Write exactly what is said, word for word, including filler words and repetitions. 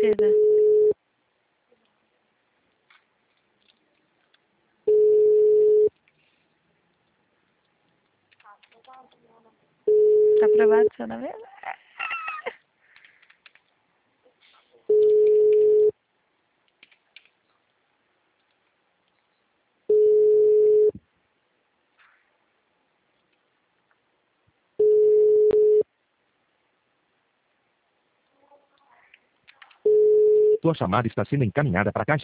certeza. Tá aprovado o seu nome? Tua chamada está sendo encaminhada para a caixa